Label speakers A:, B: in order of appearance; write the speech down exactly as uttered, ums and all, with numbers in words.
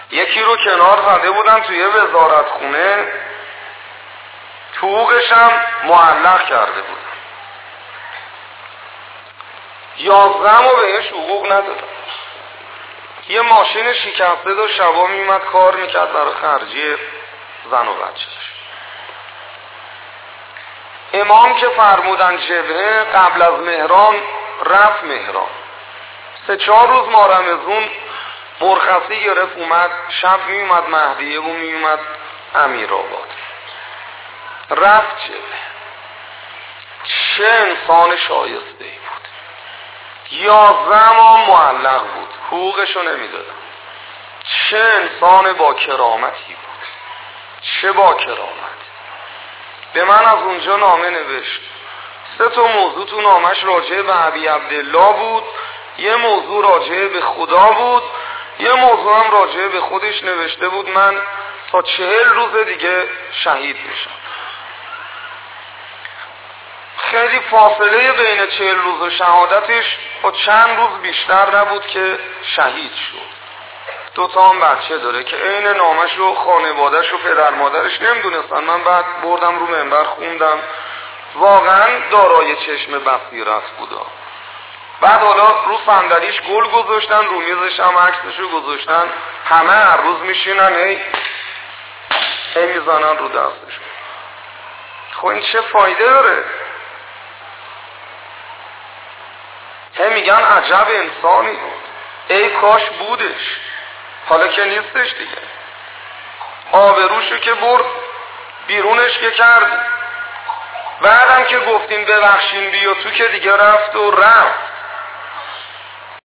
A: یکی رو کنار زده بودن توی وزارت خونه، حقوقش هم معلق کرده بودن. یازدهم رو بهش حقوق ندادن. یه ماشین شکسته داشت، شبا میومد کار میکرد برای خرجی زن و بچه‌ش. امام که فرمودن جبهه، قبل از مهران رفت مهران. سه چهار روز مارمزون مرخصی گرفت، اومد شب میومد مهدیه و میومد امیرآباد. رفت جبهه. چه انسان شایسته ای بود. یازده ماه معلق بود، حقوقشو نمیدادن. چه انسان با کرامتی بود، چه با کرامت. به من از اونجا نامه نوشت. سه تا موضوع تو نامش راجع به ابی عبدالله بود، یه موضوع راجع به خدا بود، یه موضوع هم راجع به خودش نوشته بود من تا چهل روز دیگه شهید میشم. خیلی فاصله بین چهل روز و شهادتش با چند روز بیشتر نبود که شهید شد. دو تا هم بچه داره که عین نامش و خانواده‌ش و پدر مادرش نمیدونستن. من بعد بردم رو منبر خوندم، واقعا دارای چشم بصیرت بودا. بعد حالا رو صندلیش گل گذاشتن، رو میزش هم عکسشو گذاشتن، همه هر روز میشینن هی هی میزنن رو دستشون. خب این چه فایده داره؟ هی میگن عجب انسانی بود، ای کاش بودش، حالا که نیستش دیگه. آبروشو که برد بیرونش که کرد، بعدم که گفتیم ببخشین بیا تو که دیگه رفت و رفت.